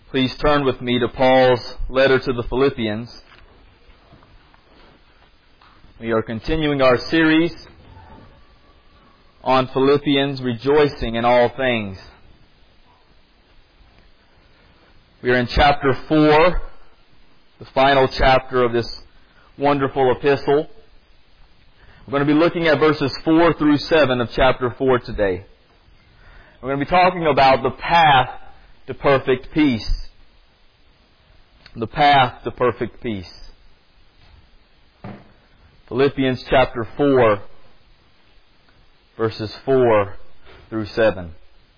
Please turn with me to Paul's letter to the Philippians. We are continuing our series on Philippians, rejoicing in all things. We are in chapter 4, the final chapter of this wonderful epistle. We're going to be looking at verses 4 through 7 of chapter 4 today. We're going to be talking about the path to perfect peace. The path to perfect peace. Philippians chapter 4, verses 4 through 7.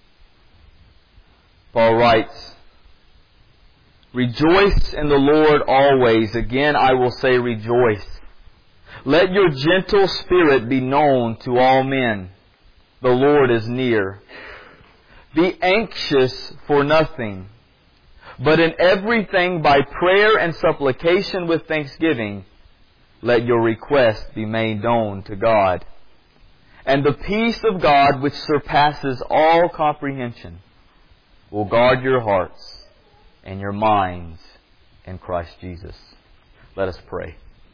Paul writes, "Rejoice in the Lord always. Again I will say rejoice. Let your gentle spirit be known to all men. The Lord is near. Be anxious for nothing, but in everything by prayer and supplication with thanksgiving, let your requests be made known to God. And the peace of God, which surpasses all comprehension, will guard your hearts and your minds in Christ Jesus." Let us pray.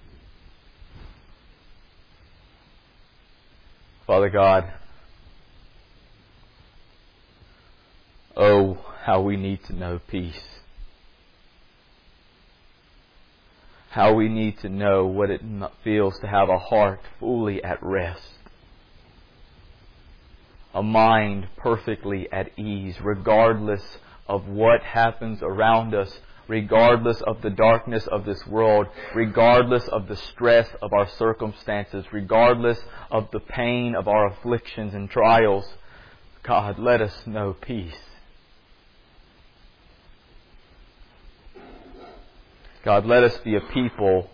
Father God, oh, how we need to know peace. How we need to know what it feels to have a heart fully at rest. A mind perfectly at ease, regardless of what happens around us, regardless of the darkness of this world, regardless of the stress of our circumstances, regardless of the pain of our afflictions and trials. God, let us know peace. God, let us be a people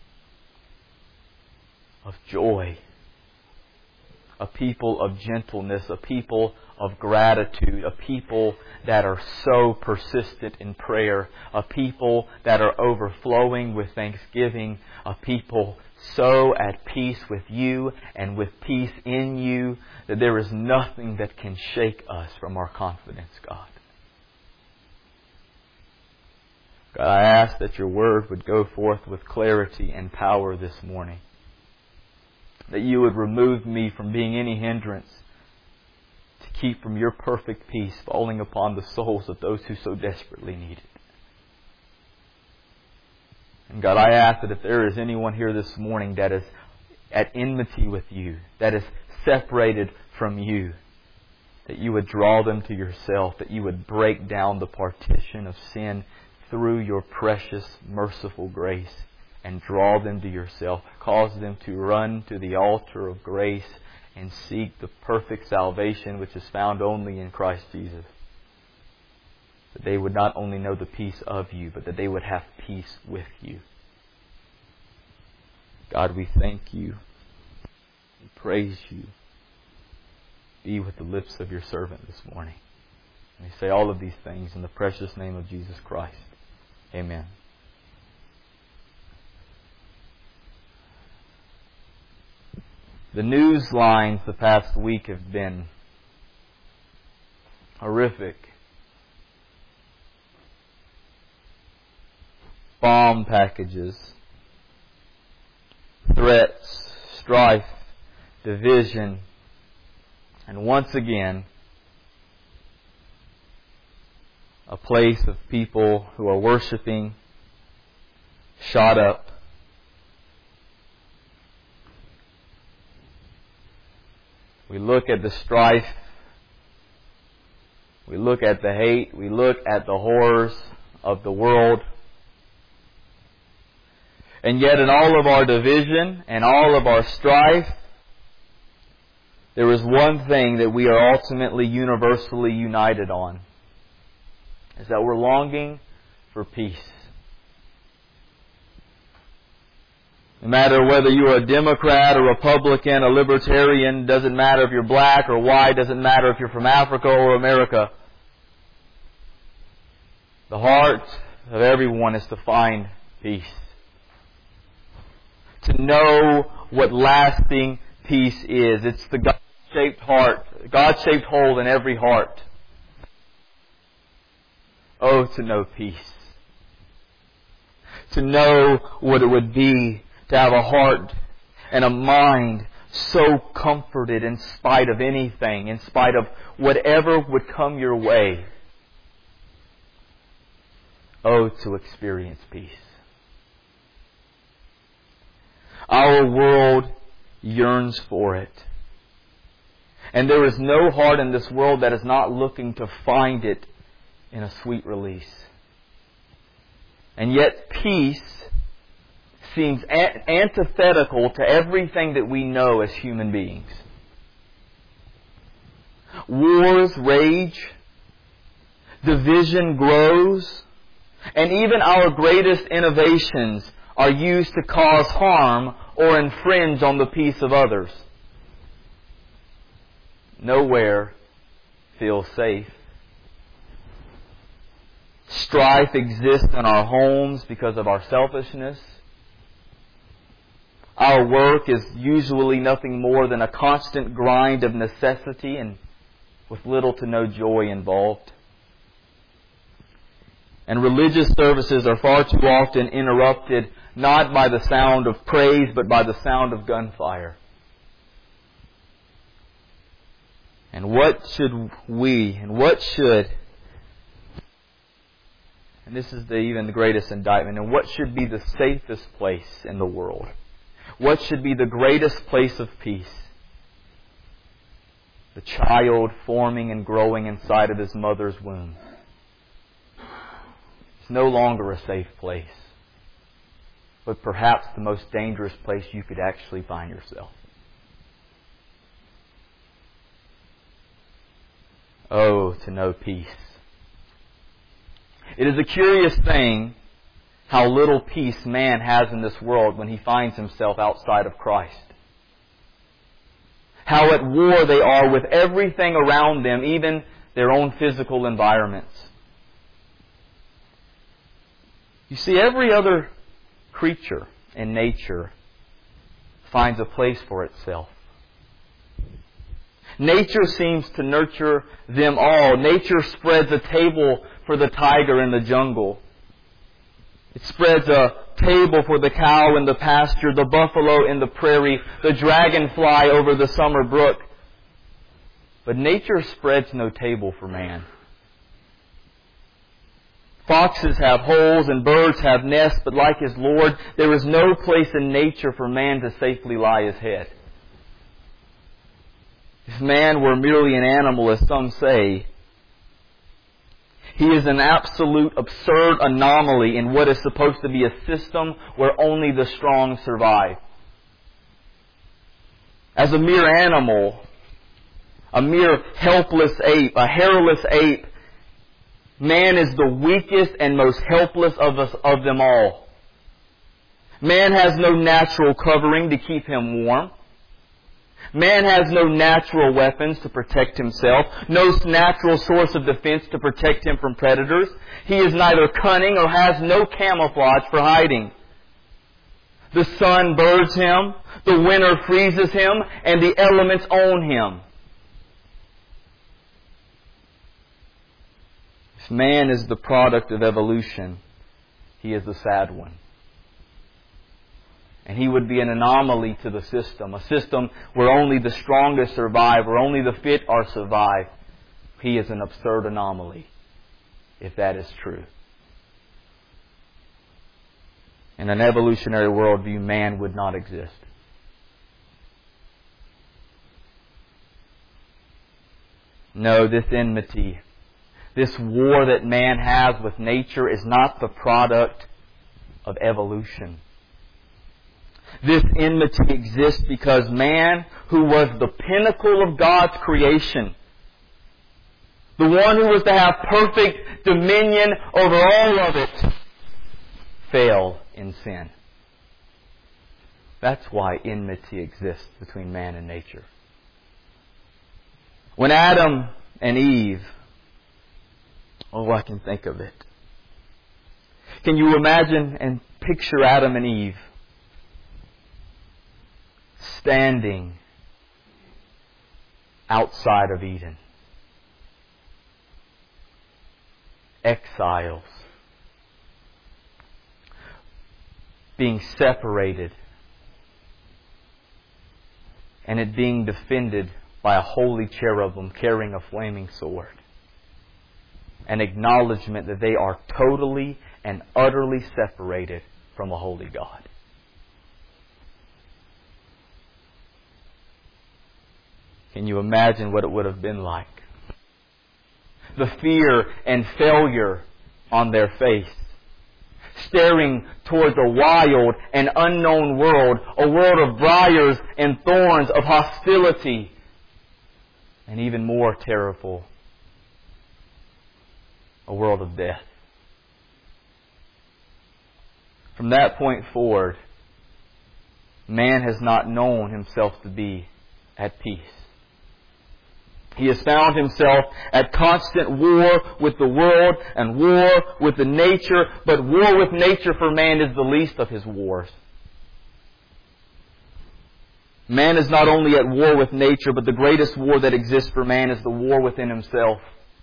of joy, a people of gentleness, a people of gratitude, a people that are so persistent in prayer, a people that are overflowing with thanksgiving, a people so at peace with you and with peace in you that there is nothing that can shake us from our confidence, God. God, I ask that your word would go forth with clarity and power this morning. That you would remove me from being any hindrance to keep from your perfect peace falling upon the souls of those who so desperately need it. And God, I ask that if there is anyone here this morning that is at enmity with you, that is separated from you, that you would draw them to yourself, that you would break down the partition of sin through your precious, merciful grace and draw them to yourself. Cause them to run to the altar of grace and seek the perfect salvation which is found only in Christ Jesus. That they would not only know the peace of you, but that they would have peace with you. God, we thank you. We praise you. Be with the lips of your servant this morning. And we say all of these things in the precious name of Jesus Christ. Amen. The news lines the past week have been horrific. Bomb packages, threats, strife, division, and once again, a place of people who are worshiping shot up. We look at the strife. We look at the hate. We look at the horrors of the world. And yet in all of our division and all of our strife, there is one thing that we are ultimately universally united on. Is that we're longing for peace. No matter whether you're a Democrat, a Republican, a Libertarian, doesn't matter if you're black or white, doesn't matter if you're from Africa or America. The heart of everyone is to find peace. To know what lasting peace is. It's the God-shaped heart, God-shaped hole in every heart. Oh, Oh, to know peace. To know what it would be to have a heart and a mind so comforted in spite of anything, in spite of whatever would come your way. Oh, to experience peace. Our world yearns for it. And there is no heart in this world that is not looking to find it in a sweet release. And yet peace seems antithetical to everything that we know as human beings. Wars rage, division grows, and even our greatest innovations are used to cause harm or infringe on the peace of others. Nowhere feels safe. Strife exists in our homes because of our selfishness. Our work is usually nothing more than a constant grind of necessity and with little to no joy involved. And religious services are far too often interrupted not by the sound of praise but by the sound of gunfire. And what should and this is even the greatest indictment, and what should be the safest place in the world? What should be the greatest place of peace? The child forming and growing inside of his mother's womb. It's no longer a safe place, but perhaps the most dangerous place you could actually find yourself. Oh, to know peace. It is a curious thing how little peace man has in this world when he finds himself outside of Christ. How at war they are with everything around them, even their own physical environments. You see, every other creature in nature finds a place for itself. Nature seems to nurture them all. Nature spreads a table for the tiger in the jungle. It spreads a table for the cow in the pasture, the buffalo in the prairie, the dragonfly over the summer brook. But nature spreads no table for man. Foxes have holes and birds have nests, but like his Lord, there is no place in nature for man to safely lie his head. If man were merely an animal, as some say, he is an absolute absurd anomaly in what is supposed to be a system where only the strong survive. As a mere animal, a mere helpless ape, a hairless ape, man is the weakest and most helpless of them all. Man has no natural covering to keep him warm. Man has no natural weapons to protect himself, no natural source of defense to protect him from predators. He is neither cunning or has no camouflage for hiding. The sun burns him, the winter freezes him, and the elements own him. If man is the product of evolution, he is the sad one. And he would be an anomaly to the system, a system where only the strongest survive, where only the fit are survive. He is an absurd anomaly, if that is true. In an evolutionary worldview, man would not exist. No, this enmity, this war that man has with nature is not the product of evolution. This enmity exists because man, who was the pinnacle of God's creation, the one who was to have perfect dominion over all of it, failed in sin. That's why enmity exists between man and nature. When Adam and Eve, I can think of it. Can you imagine and picture Adam and Eve standing outside of Eden? exiles, being separated, and it being defended by a holy cherubim carrying a flaming sword. An acknowledgement that they are totally and utterly separated from a holy God. Can you imagine what it would have been like? The fear and failure on their face, staring towards a wild and unknown world, a world of briars and thorns, of hostility, and even more terrible, a world of death. From that point forward, man has not known himself to be at peace. He has found himself at constant war with the world and war with the nature, but war with nature for man is the least of his wars. Man is not only at war with nature, but the greatest war that exists for man is the war within himself.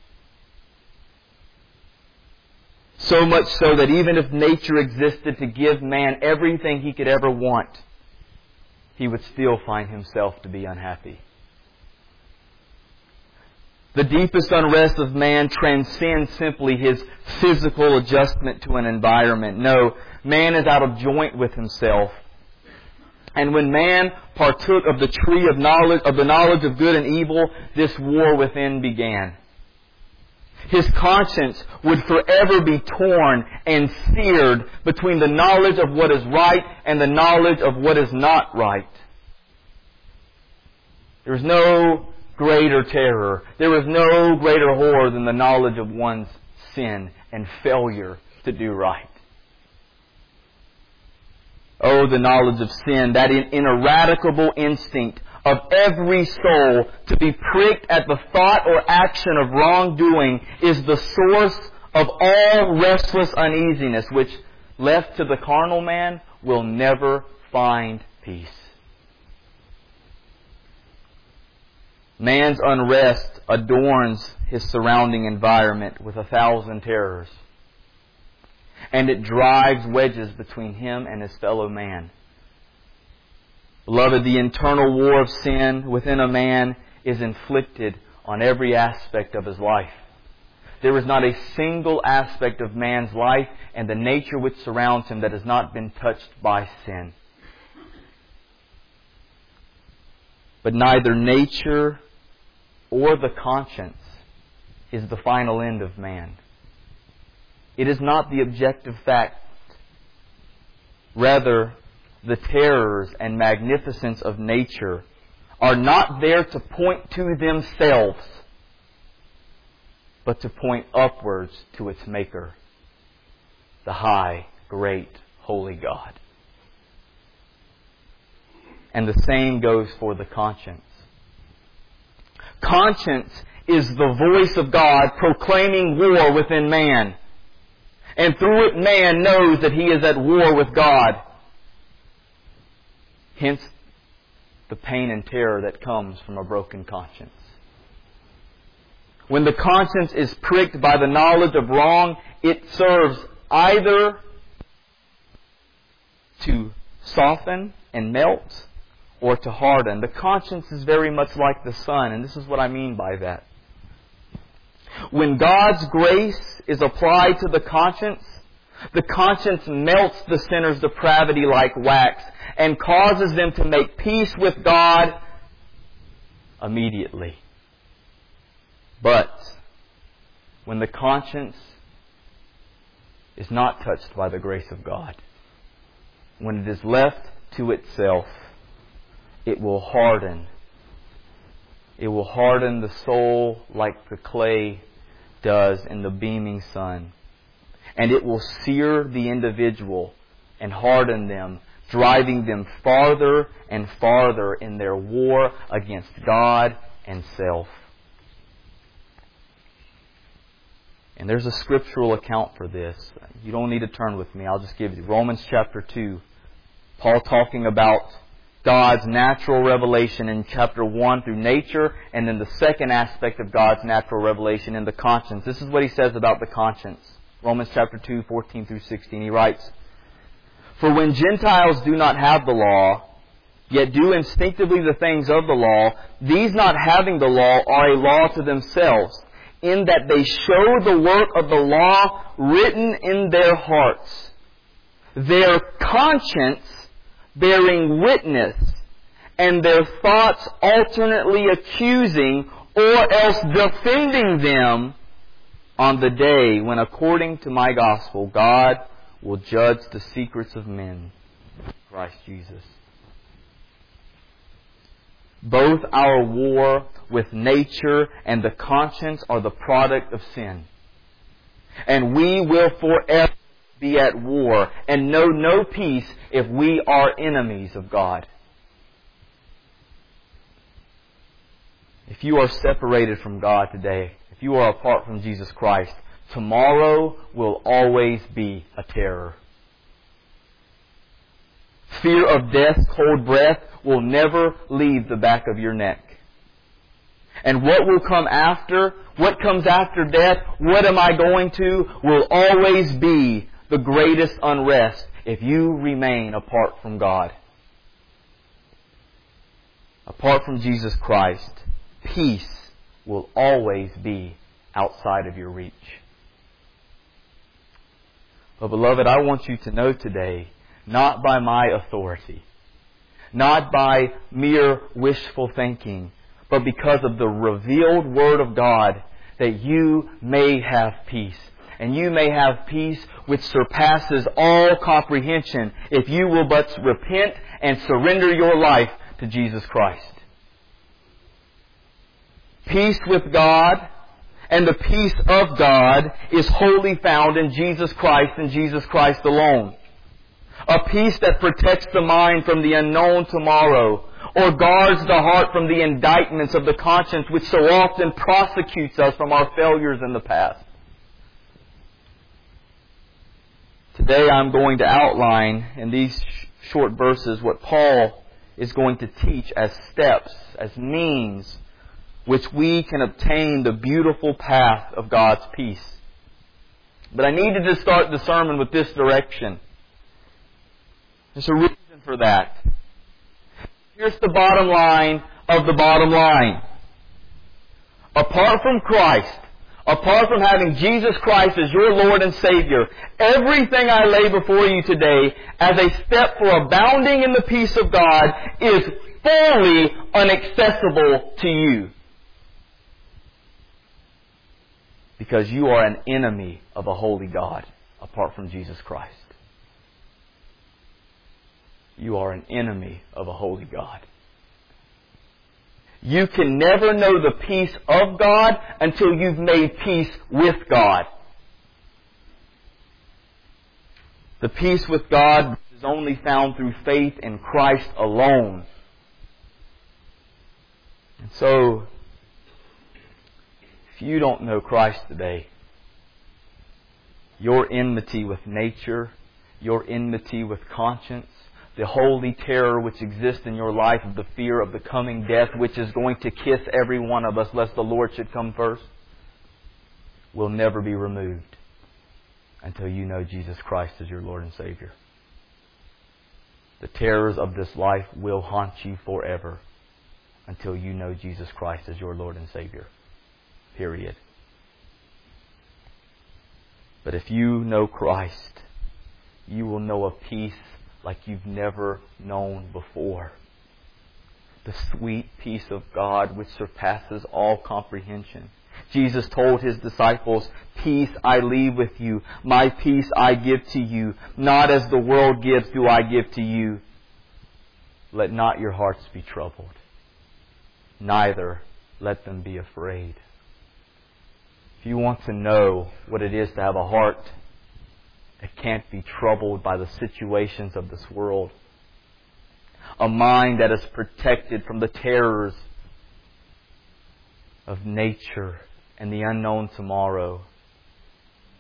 So much so that even if nature existed to give man everything he could ever want, he would still find himself to be unhappy. The deepest unrest of man transcends simply his physical adjustment to an environment. No, man is out of joint with himself. And when man partook of the tree of the knowledge of good and evil, this war within began. His conscience would forever be torn and seared between the knowledge of what is right and the knowledge of what is not right. There is no greater terror. There is no greater horror than the knowledge of one's sin and failure to do right. Oh, the knowledge of sin, that ineradicable instinct of every soul to be pricked at the thought or action of wrongdoing, is the source of all restless uneasiness, which, left to the carnal man, will never find peace. Man's unrest adorns his surrounding environment with 1,000 terrors. And it drives wedges between him and his fellow man. Beloved, the internal war of sin within a man is inflicted on every aspect of his life. There is not a single aspect of man's life and the nature which surrounds him that has not been touched by sin. But neither nature or the conscience is the final end of man. It is not the objective fact. Rather, the terrors and magnificence of nature are not there to point to themselves, but to point upwards to its Maker, the high, great, holy God. And the same goes for the conscience. Conscience is the voice of God proclaiming war within man. And through it, man knows that he is at war with God. Hence, the pain and terror that comes from a broken conscience. When the conscience is pricked by the knowledge of wrong, it serves either to soften and melt or to harden. The conscience is very much like the sun, and this is what I mean by that. When God's grace is applied to the conscience melts the sinner's depravity like wax and causes them to make peace with God immediately. But when the conscience is not touched by the grace of God, when it is left to itself, it will harden. It will harden the soul like the clay does in the beaming sun. And it will sear the individual and harden them, driving them farther and farther in their war against God and self. And there's a scriptural account for this. You don't need to turn with me. I'll just give you Romans chapter 2. Paul talking about God's natural revelation in chapter 1 through nature, and then the second aspect of God's natural revelation in the conscience. This is what he says about the conscience. Romans chapter 2, 14 through 16. He writes, "For when Gentiles do not have the law, yet do instinctively the things of the law, these not having the law are a law to themselves, in that they show the work of the law written in their hearts, their conscience bearing witness, and their thoughts alternately accusing or else defending them on the day when, according to my gospel, God will judge the secrets of men, Christ Jesus." Both our war with nature and the conscience are the product of sin. And we will forever be at war and know no peace if we are enemies of God. If you are separated from God today, if you are apart from Jesus Christ, tomorrow will always be a terror. Fear of death's cold breath will never leave the back of your neck. And what will come after, what comes after death, what am I going to, will always be the greatest unrest if you remain apart from God. Apart from Jesus Christ, peace will always be outside of your reach. But beloved, I want you to know today, not by my authority, not by mere wishful thinking, but because of the revealed Word of God, that you may have peace. And you may have peace which surpasses all comprehension if you will but repent and surrender your life to Jesus Christ. Peace with God and the peace of God is wholly found in Jesus Christ and Jesus Christ alone. A peace that protects the mind from the unknown tomorrow, or guards the heart from the indictments of the conscience which so often prosecutes us from our failures in the past. Today I'm going to outline in these short verses what Paul is going to teach as steps, as means, which we can obtain the beautiful path of God's peace. But I needed to start the sermon with this direction. There's a reason for that. Here's the bottom line of the bottom line. Apart from Christ, apart from having Jesus Christ as your Lord and Savior, everything I lay before you today as a step for abounding in the peace of God is fully inaccessible to you. Because you are an enemy of a holy God apart from Jesus Christ. You are an enemy of a holy God. You can never know the peace of God until you've made peace with God. The peace with God is only found through faith in Christ alone. And so, if you don't know Christ today, your enmity with nature, your enmity with conscience, the holy terror which exists in your life of the fear of the coming death, which is going to kiss every one of us lest the Lord should come first, will never be removed until you know Jesus Christ as your Lord and Savior. The terrors of this life will haunt you forever until you know Jesus Christ as your Lord and Savior. Period. But if you know Christ, you will know a peace like you've never known before. The sweet peace of God which surpasses all comprehension. Jesus told His disciples, "Peace I leave with you, my peace I give to you. Not as the world gives do I give to you. Let not your hearts be troubled, neither let them be afraid." If you want to know what it is to have a heart that can't be troubled by the situations of this world, a mind that is protected from the terrors of nature and the unknown tomorrow,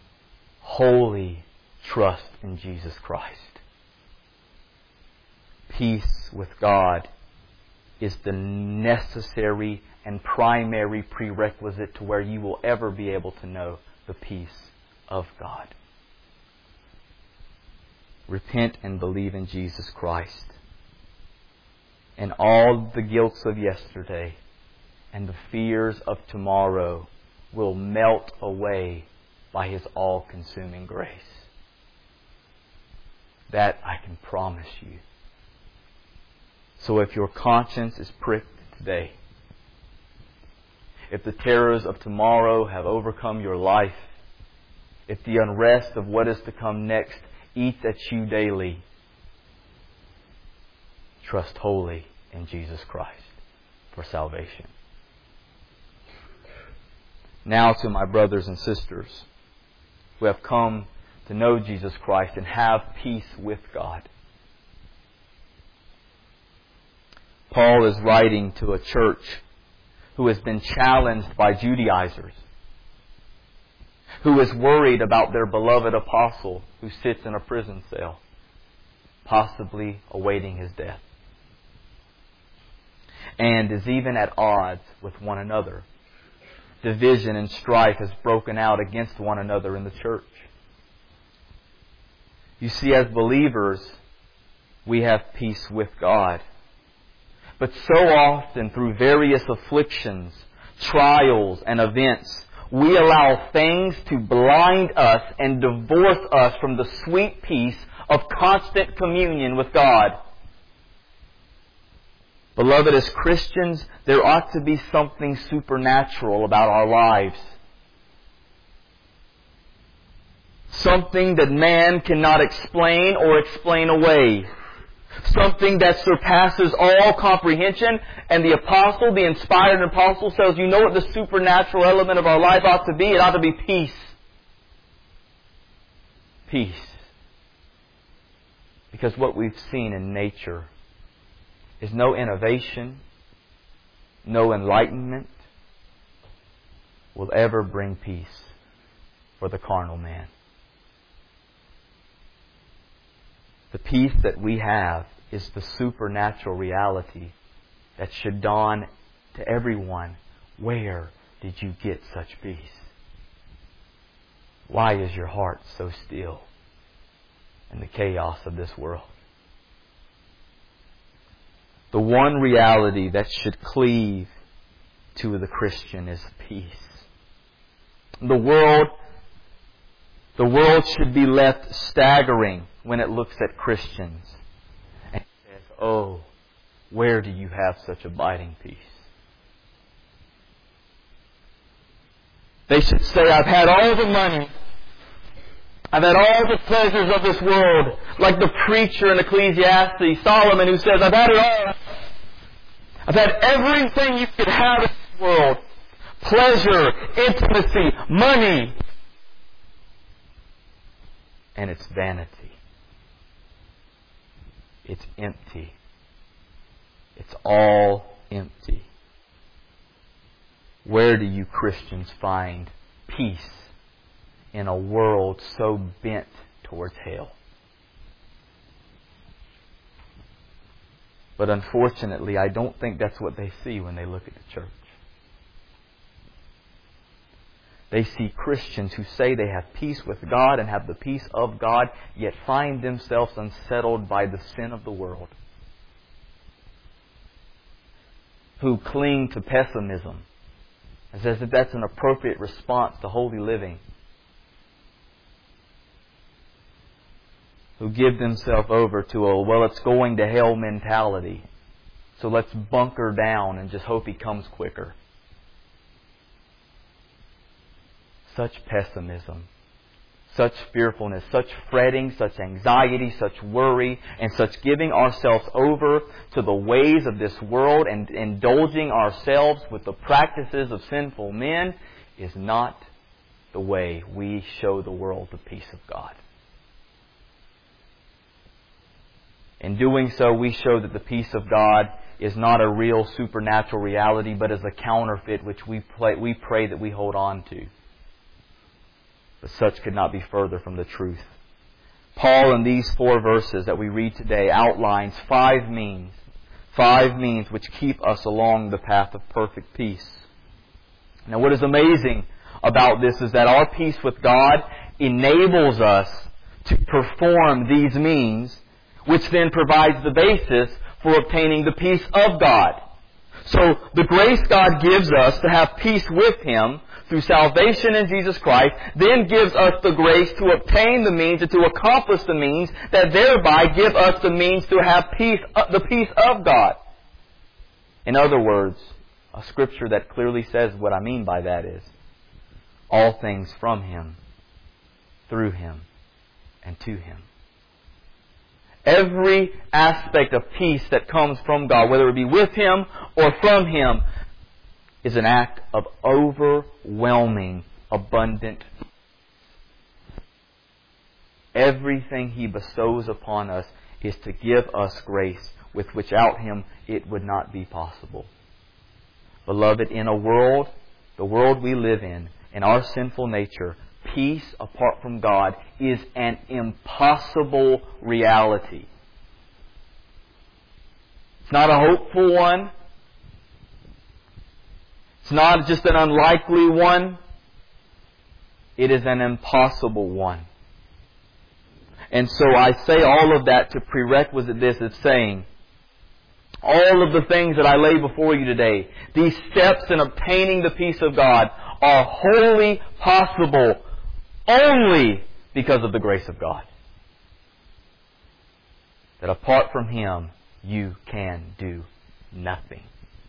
wholly trust in Jesus Christ. peace with God is the necessary and primary prerequisite to where you will ever be able to know the peace of God. Repent and believe in Jesus Christ. And all the guilts of yesterday and the fears of tomorrow will melt away by His all-consuming grace. That I can promise you. So if your conscience is pricked today, if the terrors of tomorrow have overcome your life, if the unrest of what is to come next eats at you daily, trust wholly in Jesus Christ for salvation. Now to my brothers and sisters who have come to know Jesus Christ and have peace with God. Paul is writing to a church who has been challenged by Judaizers, who is worried about their beloved apostle who sits in a prison cell, possibly awaiting his death, and is even at odds with one another. Division and strife has broken out against one another in the church. You see, as believers, we have peace with God. But so often, through various afflictions, trials, and events, we allow things to blind us and divorce us from the sweet peace of constant communion with God. Beloved, as Christians, there ought to be something supernatural about our lives. Something that man cannot explain or explain away. Something that surpasses all comprehension. And the apostle, the inspired apostle, says, you know what the supernatural element of our life ought to be? It ought to be peace. Peace. Because what we've seen in nature is no innovation, no enlightenment will ever bring peace for the carnal man. The peace that we have is the supernatural reality that should dawn to everyone. Where did you get such peace? Why is your heart so still in the chaos of this world? The one reality that should cleave to the Christian is peace. The world should be left staggering when it looks at Christians and says, oh, where do you have such abiding peace? They should say, I've had all the money. I've had all the pleasures of this world. Like the preacher in Ecclesiastes, Solomon, who says, I've had it all. I've had everything you could have in this world. Pleasure, intimacy, money. And it's vanity. It's empty. It's all empty. Where do you Christians find peace in a world so bent towards hell? But unfortunately, I don't think that's what they see when they look at the church. They see Christians who say they have peace with God and have the peace of God, yet find themselves unsettled by the sin of the world. Who cling to pessimism as if that's an appropriate response to holy living. Who give themselves over to a, well, it's going to hell mentality. So let's bunker down and just hope He comes quicker. Such pessimism, such fearfulness, such fretting, such anxiety, such worry, and such giving ourselves over to the ways of this world and indulging ourselves with the practices of sinful men is not the way we show the world the peace of God. In doing so, we show that the peace of God is not a real supernatural reality, but is a counterfeit which we pray that we hold on to. But such could not be further from the truth. Paul, in these 4 verses that we read today, outlines 5 means which keep us along the path of perfect peace. Now, what is amazing about this is that our peace with God enables us to perform these means, which then provides the basis for obtaining the peace of God. So, the grace God gives us to have peace with Him through salvation in Jesus Christ, then gives us the grace to obtain the means and to accomplish the means that thereby give us the means to have peace, the peace of God. In other words, a scripture that clearly says what I mean by that is, all things from Him, through Him, and to Him. Every aspect of peace that comes from God, whether it be with Him or from Him, is an act of overwhelming, abundant. Everything He bestows upon us is to give us grace, with which without Him it would not be possible. Beloved, in the world we live in our sinful nature, peace apart from God is an impossible reality. It's not a hopeful one. It's not just an unlikely one. It is an impossible one. And so I say all of that to prerequisite this of saying, all of the things that I lay before you today, these steps in obtaining the peace of God, are wholly possible only because of the grace of God. That apart from Him, you can do nothing.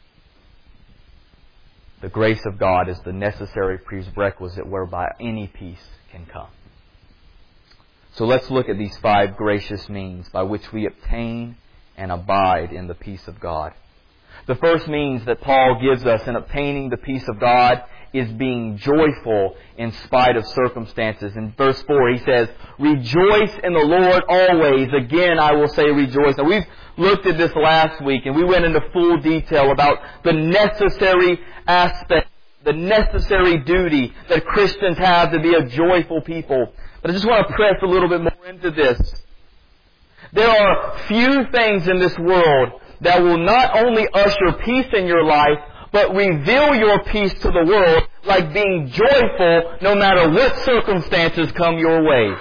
The grace of God is the necessary prerequisite whereby any peace can come. So let's look at these 5 gracious means by which we obtain and abide in the peace of God. The first means that Paul gives us in obtaining the peace of God is being joyful in spite of circumstances. In verse 4 he says, "Rejoice in the Lord always. Again I will say rejoice." Now we've looked at this last week and we went into full detail about the necessary aspect, the necessary duty that Christians have to be a joyful people. But I just want to press a little bit more into this. There are few things in this world that will not only usher peace in your life, but reveal your peace to the world, like being joyful no matter what circumstances come your way.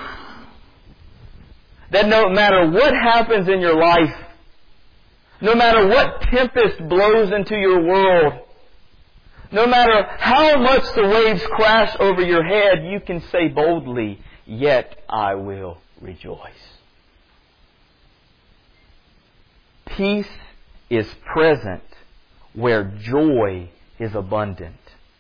That no matter what happens in your life, no matter what tempest blows into your world, no matter how much the waves crash over your head, you can say boldly, "Yet I will rejoice." Peace is present where joy is abundant.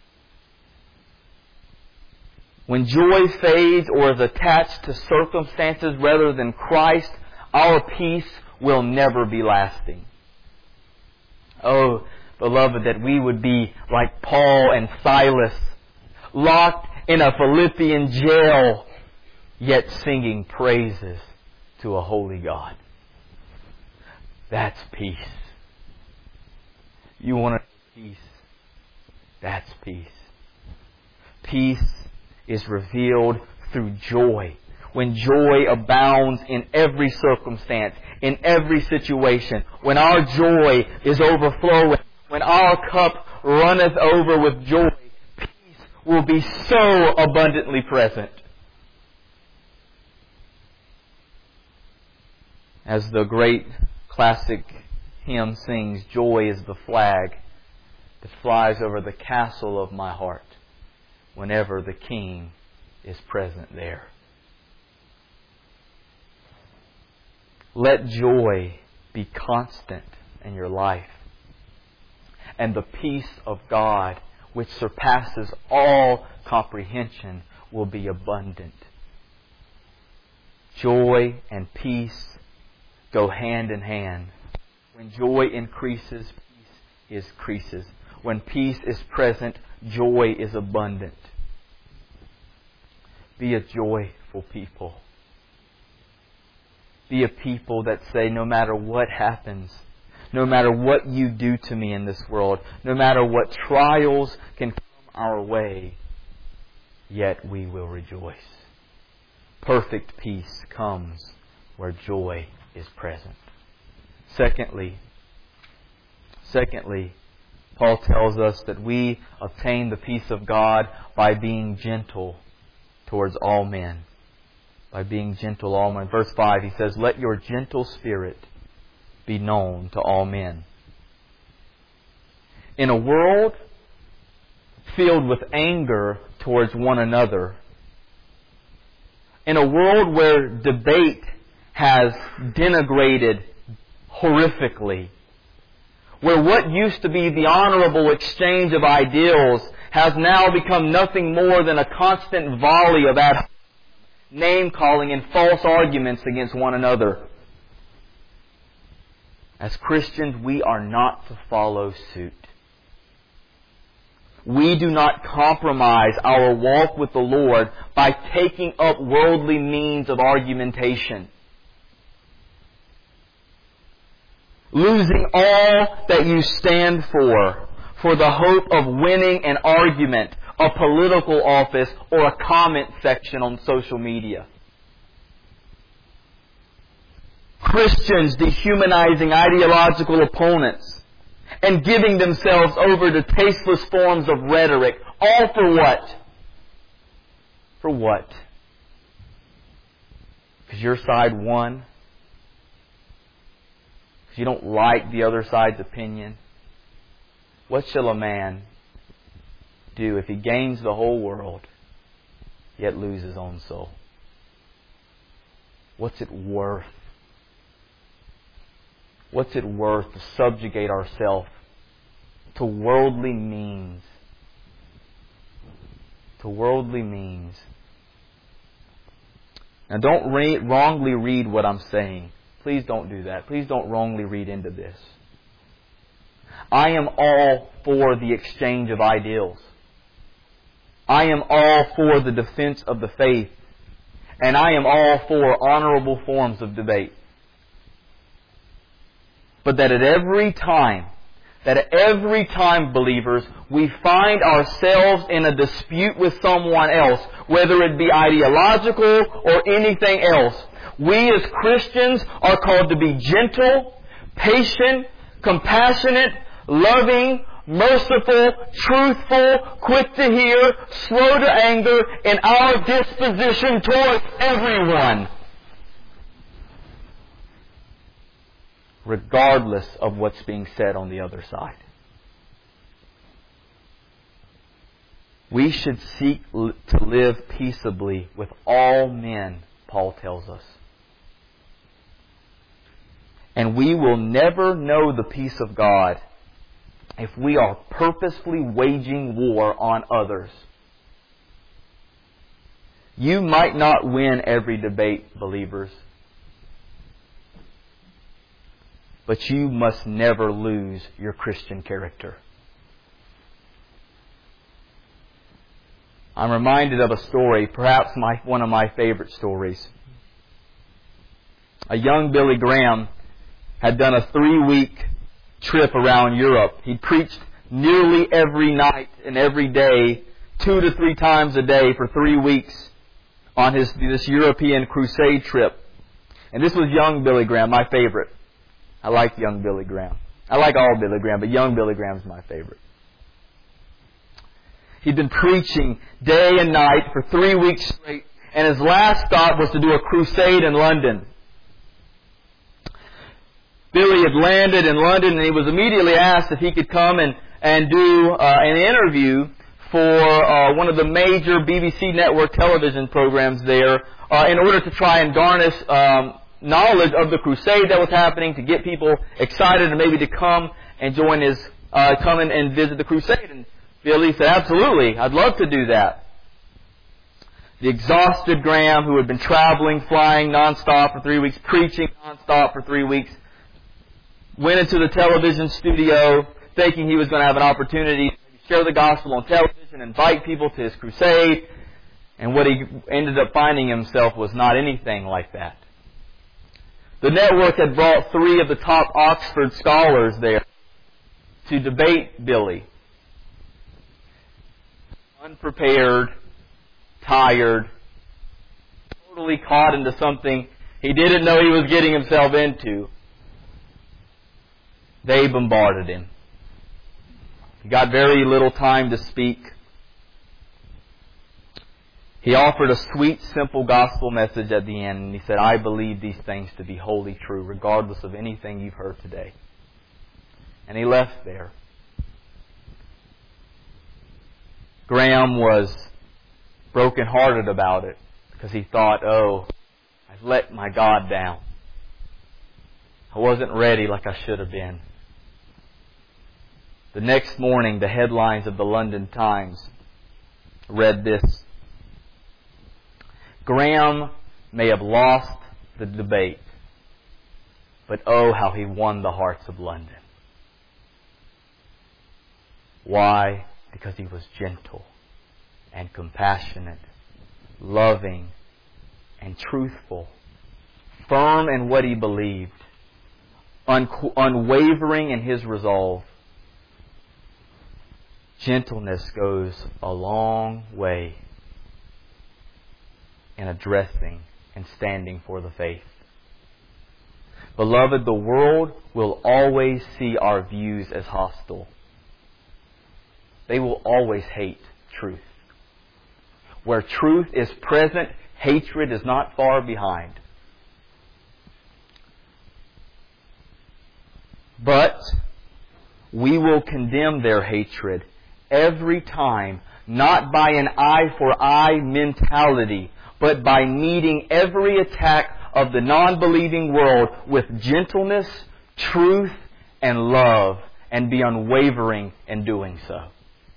When joy fades or is attached to circumstances rather than Christ, our peace will never be lasting. Oh, beloved, that we would be like Paul and Silas, locked in a Philippian jail, yet singing praises to a holy God. That's peace. You want peace? That's peace. Peace is revealed through joy. When joy abounds in every circumstance, in every situation, when our joy is overflowing, when our cup runneth over with joy, peace will be so abundantly present. As the great classic hymn sings, "Joy is the flag that flies over the castle of my heart whenever the King is present there." Let joy be constant in your life, and the peace of God, which surpasses all comprehension, will be abundant. Joy and peace go hand in hand. When joy increases, peace increases. When peace is present, joy is abundant. Be a joyful people. Be a people that say, no matter what happens, no matter what you do to me in this world, no matter what trials can come our way, yet we will rejoice. Perfect peace comes where joy is present. Secondly, Paul tells us that we obtain the peace of God by being gentle towards all men. By being gentle to all men. Verse 5, he says, "Let your gentle spirit be known to all men." In a world filled with anger towards one another, in a world where debate has denigrated horrifically, where what used to be the honorable exchange of ideals has now become nothing more than a constant volley of name-calling and false arguments against one another. As Christians, we are not to follow suit. We do not compromise our walk with the Lord by taking up worldly means of argumentation. Losing all that you stand for the hope of winning an argument, a political office, or a comment section on social media. Christians dehumanizing ideological opponents and giving themselves over to tasteless forms of rhetoric. All for what? For what? Because your side won? Because you don't like the other side's opinion? What shall a man do if he gains the whole world, yet lose his own soul? What's it worth? What's it worth to subjugate ourselves to worldly means? To worldly means. Now don't wrongly read what I'm saying. Please don't do that. Please don't wrongly read into this. I am all for the exchange of ideals. I am all for the defense of the faith. And I am all for honorable forms of debate. But that at every time, believers, we find ourselves in a dispute with someone else, whether it be ideological or anything else, we as Christians are called to be gentle, patient, compassionate, loving, merciful, truthful, quick to hear, slow to anger in our disposition towards everyone, regardless of what's being said on the other side. We should seek to live peaceably with all men, Paul tells us. And we will never know the peace of God if we are purposefully waging war on others. You might not win every debate, believers, but you must never lose your Christian character. I'm reminded of a story, perhaps one of my favorite stories. A young Billy Graham had done a 3-week trip around Europe. He preached nearly every night and every day, 2 to 3 times a day for 3 weeks on this European crusade trip. And this was young Billy Graham, my favorite. I like young Billy Graham. I like all Billy Graham, but young Billy Graham's my favorite. He'd been preaching day and night for 3 weeks straight, and his last stop was to do a crusade in London. Billy had landed in London, and he was immediately asked if he could come and do an interview for one of the major BBC network television programs there in order to try and garnish knowledge of the crusade that was happening, to get people excited and maybe to come and join come and visit the crusade. And Billy said, absolutely, I'd love to do that. The exhausted Graham, who had been traveling, flying nonstop for 3 weeks, preaching nonstop for 3 weeks, went into the television studio thinking he was going to have an opportunity to share the gospel on television, invite people to his crusade. And what he ended up finding himself was not anything like that. The network had brought 3 of the top Oxford scholars there to debate Billy. Unprepared, tired, totally caught into something he didn't know he was getting himself into. They bombarded him. He got very little time to speak. He offered a sweet, simple gospel message at the end, and he said, I believe these things to be wholly true, regardless of anything you've heard today. And he left there. Graham was brokenhearted about it, because he thought, oh, I've let my God down. I wasn't ready like I should have been. The next morning, the headlines of the London Times read this: Graham may have lost the debate, but oh, how he won the hearts of London. Why? Because he was gentle and compassionate, loving and truthful, firm in what he believed, unwavering in his resolve. Gentleness goes a long way in addressing and standing for the faith. Beloved, the world will always see our views as hostile. They will always hate truth. Where truth is present, hatred is not far behind. But we will condemn their hatred every time, not by an eye-for-eye mentality, but by meeting every attack of the non-believing world with gentleness, truth, and love, and be unwavering in doing so.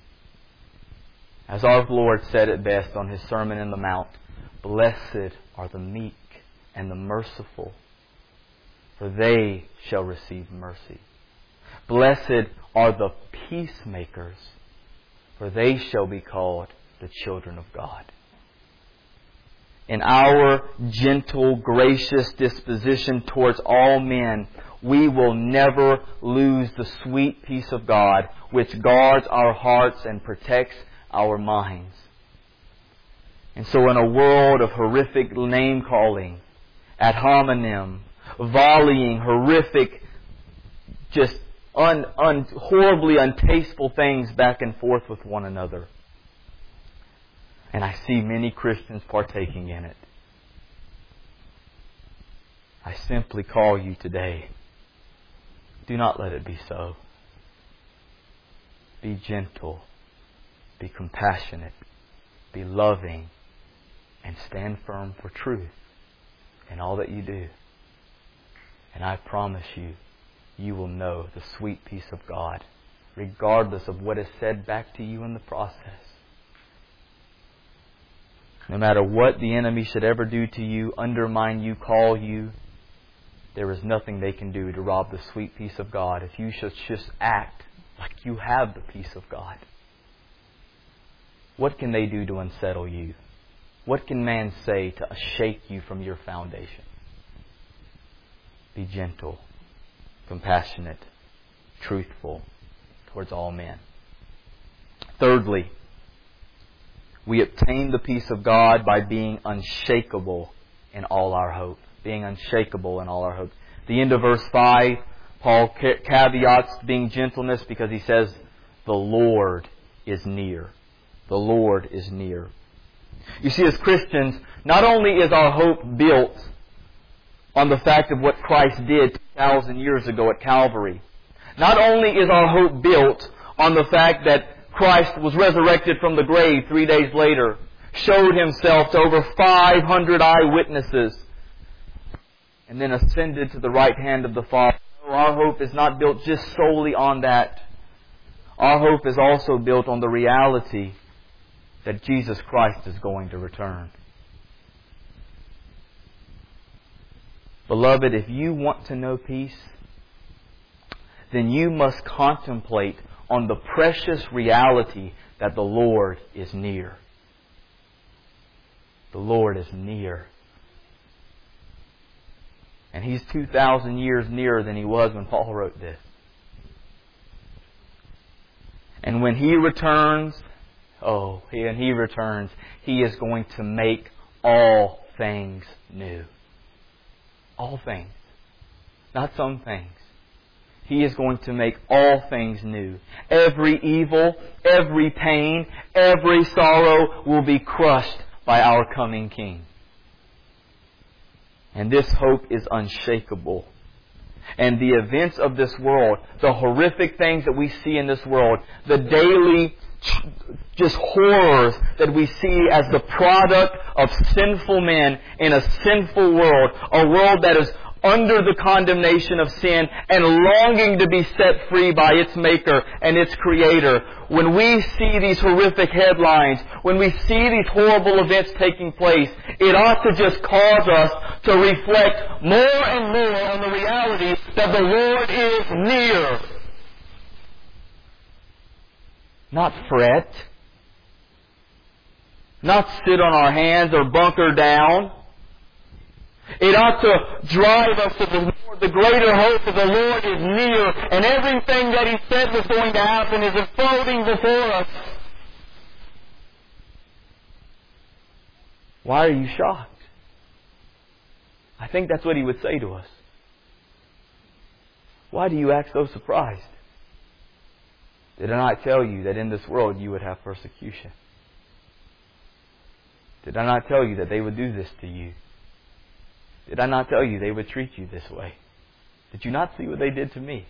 As our Lord said it best on His Sermon in the Mount, blessed are the meek and the merciful, for they shall receive mercy. Blessed are the peacemakers, for they shall be called the children of God. In our gentle, gracious disposition towards all men, we will never lose the sweet peace of God, which guards our hearts and protects our minds. And so in a world of horrific name-calling, ad hominem, volleying horrific, just horribly untasteful things back and forth with one another, and I see many Christians partaking in it, I simply call you today, do not let it be so. Be gentle, be compassionate, be loving, and stand firm for truth in all that you do. And I promise you, you will know the sweet peace of God, regardless of what is said back to you in the process. No matter what the enemy should ever do to you, undermine you, call you, there is nothing they can do to rob the sweet peace of God if you should just act like you have the peace of God. What can they do to unsettle you? What can man say to shake you from your foundation? Be gentle, compassionate, truthful towards all men. Thirdly, we obtain the peace of God by being unshakable in all our hope. Being unshakable in all our hope. The end of verse 5, Paul caveats being gentleness because he says, the Lord is near. The Lord is near. You see, as Christians, not only is our hope built on the fact of what Christ did 2,000 years ago at Calvary, not only is our hope built on the fact that Christ was resurrected from the grave 3 days later, showed Himself to over 500 eyewitnesses, and then ascended to the right hand of the Father. Our hope is not built just solely on that. Our hope is also built on the reality that Jesus Christ is going to return. Beloved, if you want to know peace, then you must contemplate on the precious reality that the Lord is near. The Lord is near. And He's 2,000 years nearer than He was when Paul wrote this. And when He returns, He is going to make all things new. All things. Not some things. He is going to make all things new. Every evil, every pain, every sorrow will be crushed by our coming King. And this hope is unshakable. And the events of this world, the horrific things that we see in this world, the daily just horrors that we see as the product of sinful men in a sinful world, a world that is under the condemnation of sin and longing to be set free by its Maker and its Creator. When we see these horrific headlines, when we see these horrible events taking place, it ought to just cause us to reflect more and more on the reality that the Lord is near. Not fret. Not sit on our hands or bunker down. It ought to drive us to the greater hope that the Lord is near and everything that He said was going to happen is unfolding before us. Why are you shocked? I think that's what He would say to us. Why do you act so surprised? Did I not tell you that in this world you would have persecution? Did I not tell you that they would do this to you? Did I not tell you they would treat you this way? Did you not see what they did to me?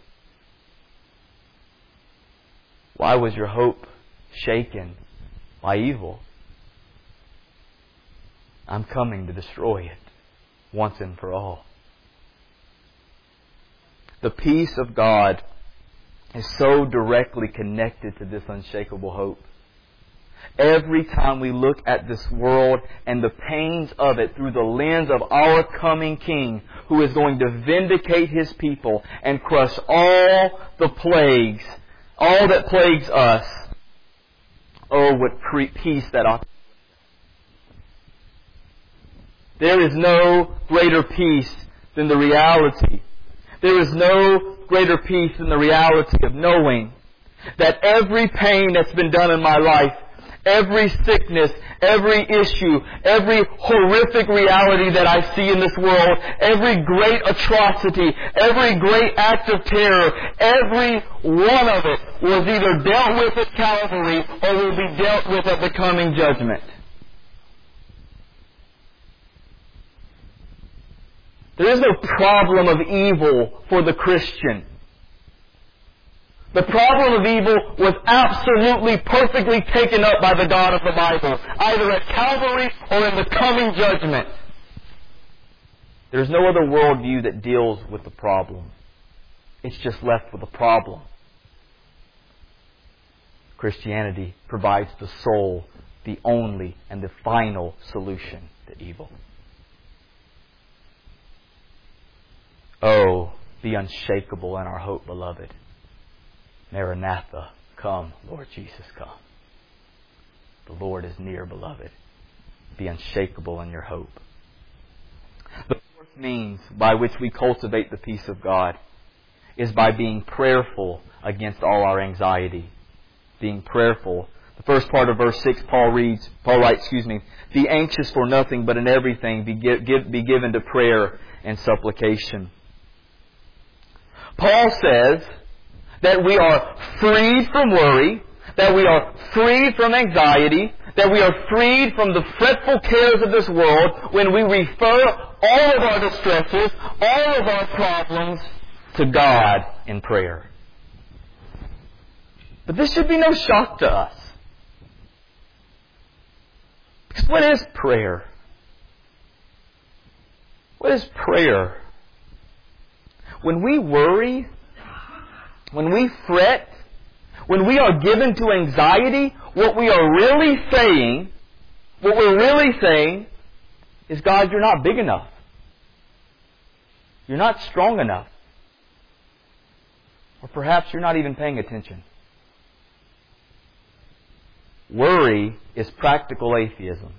Why was your hope shaken by evil? I'm coming to destroy it once and for all. The peace of God is so directly connected to this unshakable hope. Every time we look at this world and the pains of it through the lens of our coming King, who is going to vindicate His people and crush all the plagues, all that plagues us, oh, what peace that ought. There is no greater peace than the reality. There is no greater peace than the reality of knowing that every pain that's been done in my life, every sickness, every issue, every horrific reality that I see in this world, every great atrocity, every great act of terror, every one of it was either dealt with at Calvary or will be dealt with at the coming judgment. There is no problem of evil for the Christian. The problem of evil was absolutely, perfectly taken up by the God of the Bible, either at Calvary or in the coming judgment. There's no other worldview that deals with the problem. It's just left with a problem. Christianity provides the sole, the only, and the final solution to evil. Oh, be unshakable in our hope, beloved. Maranatha, come, Lord Jesus, come. The Lord is near, beloved. Be unshakable in your hope. The fourth means by which we cultivate the peace of God is by being prayerful against all our anxiety. Being prayerful. The first part of verse 6, Paul writes, be anxious for nothing, but in everything be given to prayer and supplication. Paul says that we are freed from worry, that we are freed from anxiety, that we are freed from the fretful cares of this world when we refer all of our distresses, all of our problems to God in prayer. But this should be no shock to us. Because what is prayer? What is prayer? When we worry, when we fret, when we are given to anxiety, what we're really saying is, God, you're not big enough. You're not strong enough. Or perhaps you're not even paying attention. Worry is practical atheism.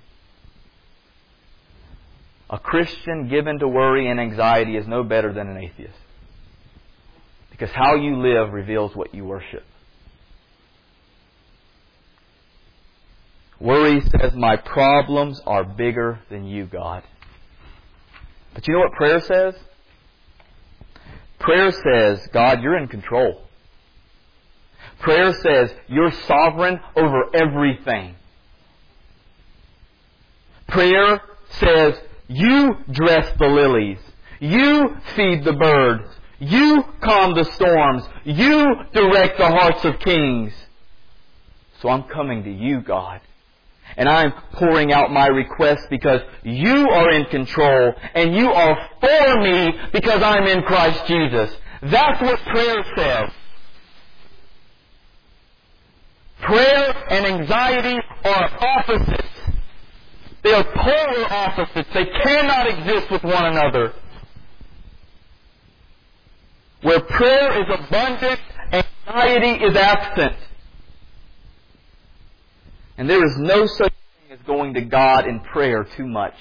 A Christian given to worry and anxiety is no better than an atheist. Because how you live reveals what you worship. Worry says, my problems are bigger than you, God. But you know what prayer says? Prayer says, God, you're in control. Prayer says, you're sovereign over everything. Prayer says, you dress the lilies. You feed the birds. You calm the storms. You direct the hearts of kings. So I'm coming to you, God. And I'm pouring out my requests because you are in control and you are for me because I'm in Christ Jesus. That's what prayer says. Prayer and anxiety are opposites. They are polar opposites. They cannot exist with one another. Where prayer is abundant, anxiety is absent. And there is no such thing as going to God in prayer too much.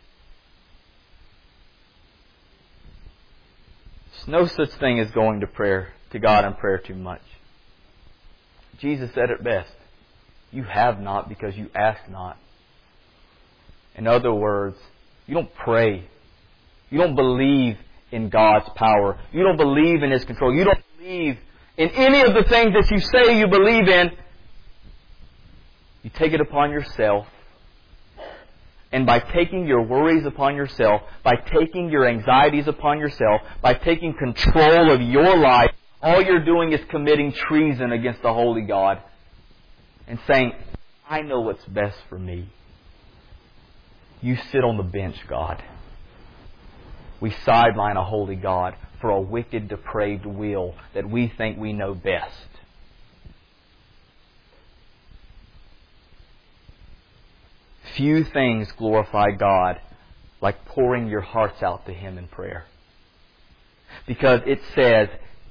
There's no such thing as going to God in prayer too much. Jesus said it best. You have not because you ask not. In other words, you don't pray. You don't believe in God's power. You don't believe in His control. You don't believe in any of the things that you say you believe in. You take it upon yourself. And by taking your worries upon yourself, by taking your anxieties upon yourself, by taking control of your life, all you're doing is committing treason against the holy God and saying, I know what's best for me. You sit on the bench, God. We sideline a holy God for a wicked, depraved will that we think we know best. Few things glorify God like pouring your hearts out to Him in prayer. Because it says,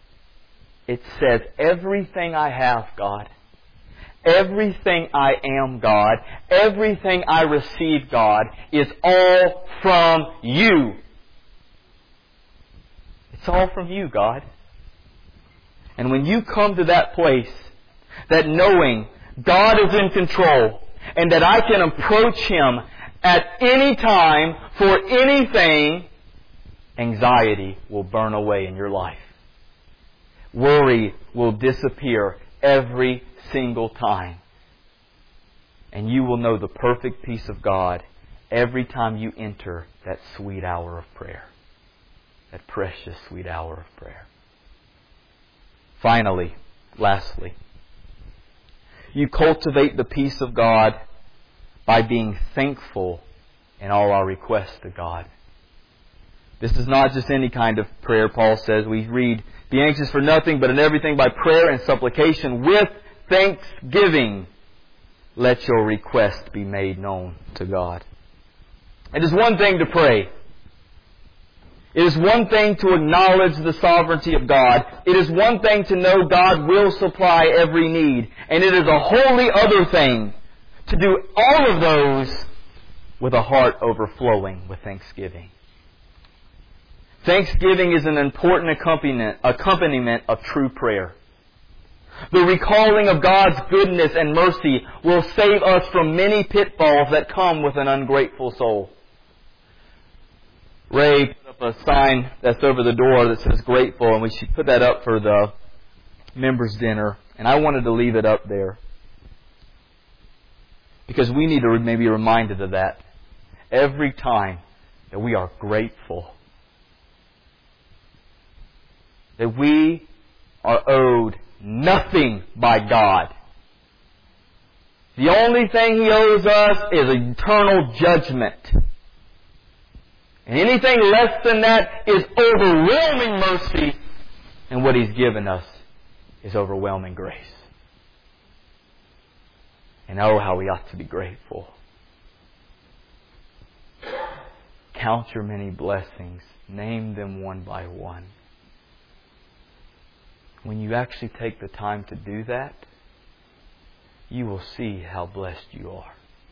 everything I have, God, everything I am, God, everything I receive, God, is all from You. It's all from You, God. And when you come to that place, that knowing God is in control, and that I can approach Him at any time for anything, anxiety will burn away in your life. Worry will disappear every single time. And you will know the perfect peace of God every time you enter that sweet hour of prayer. That precious sweet hour of prayer. Finally, lastly, you cultivate the peace of God by being thankful in all our requests to God. This is not just any kind of prayer. Paul says, we read, be anxious for nothing, but in everything by prayer and supplication with thanksgiving, let your request be made known to God. It is one thing to pray. It is one thing to acknowledge the sovereignty of God. It is one thing to know God will supply every need. And it is a wholly other thing to do all of those with a heart overflowing with thanksgiving. Thanksgiving is an important accompaniment of true prayer. The recalling of God's goodness and mercy will save us from many pitfalls that come with an ungrateful soul. Ray put up a sign that's over the door that says grateful, and we should put that up for the members' dinner. And I wanted to leave it up there because we need to maybe be reminded of that every time that we are grateful. That we are owed nothing by God. The only thing He owes us is eternal judgment. And anything less than that is overwhelming mercy. And what He's given us is overwhelming grace. And oh, how we ought to be grateful. Count your many blessings. Name them one by one. When you actually take the time to do that, you will see how blessed you are.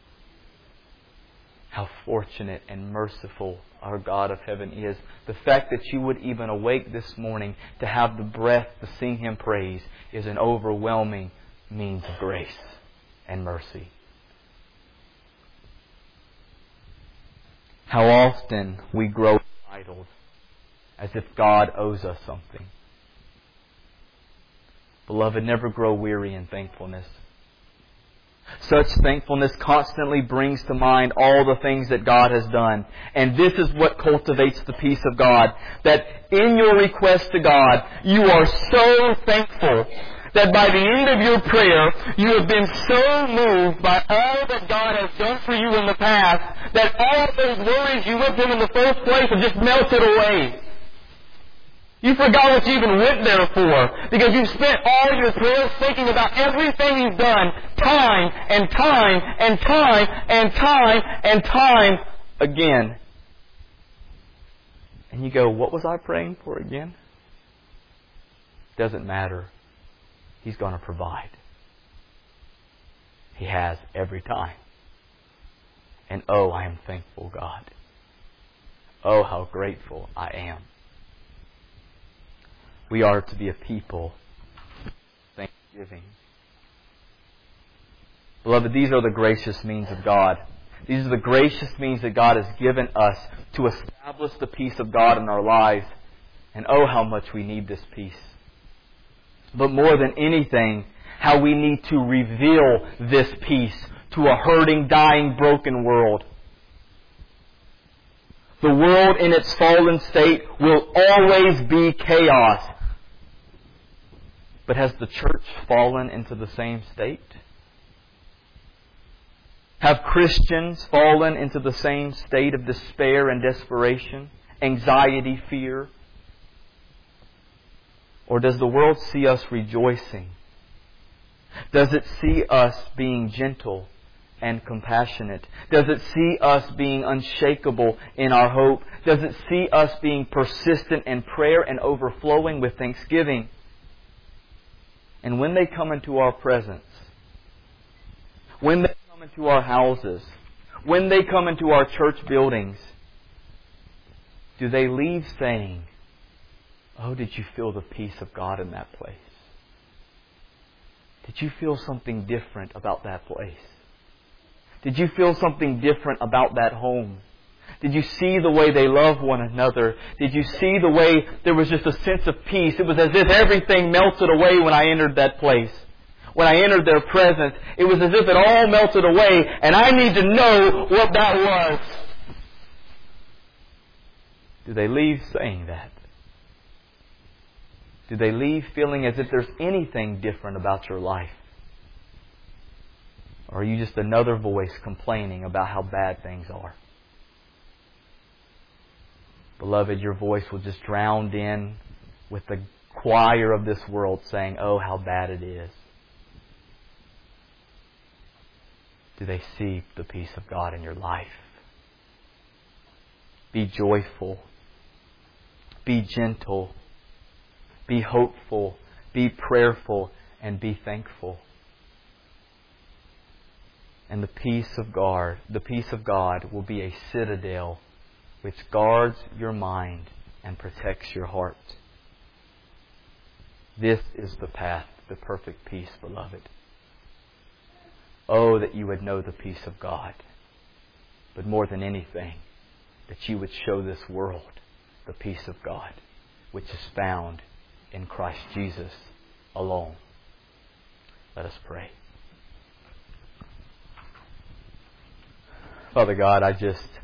How fortunate and merciful our God of heaven is. The fact that you would even awake this morning to have the breath to sing Him praise is an overwhelming means of grace and mercy. How often we grow entitled, as if God owes us something. Beloved, never grow weary in thankfulness. Such thankfulness constantly brings to mind all the things that God has done. And this is what cultivates the peace of God. That in your request to God, you are so thankful that by the end of your prayer, you have been so moved by all that God has done for you in the past that all of those worries you went through in the first place have just melted away. You forgot what you even went there for because you've spent all your prayers thinking about everything you've done time and time and time and time and time again. And you go, what was I praying for again? Doesn't matter. He's going to provide. He has every time. And oh, I am thankful, God. Oh, how grateful I am. We are to be a people of thanksgiving. Beloved, these are the gracious means of God. These are the gracious means that God has given us to establish the peace of God in our lives. And oh, how much we need this peace. But more than anything, how we need to reveal this peace to a hurting, dying, broken world. The world in its fallen state will always be chaos. But has the church fallen into the same state? Have Christians fallen into the same state of despair and desperation, anxiety, fear? Or does the world see us rejoicing? Does it see us being gentle and compassionate? Does it see us being unshakable in our hope? Does it see us being persistent in prayer and overflowing with thanksgiving? And when they come into our presence, when they come into our houses, when they come into our church buildings, do they leave saying, oh, did you feel the peace of God in that place? Did you feel something different about that place? Did you feel something different about that home? Did you see the way they love one another? Did you see the way there was just a sense of peace? It was as if everything melted away when I entered that place. When I entered their presence, it was as if it all melted away, and I need to know what that was. Do they leave saying that? Do they leave feeling as if there's anything different about your life? Or are you just another voice complaining about how bad things are? Beloved, your voice will just drown in with the choir of this world saying, oh, how bad it is. Do they see the peace of God in your life? Be joyful. Be gentle. Be hopeful. Be prayerful. And be thankful. And the peace of God will be a citadel which guards your mind and protects your heart. This is the path to perfect peace, beloved. Oh, that you would know the peace of God. But more than anything, that you would show this world the peace of God, which is found in Christ Jesus alone. Let us pray. Father God, I just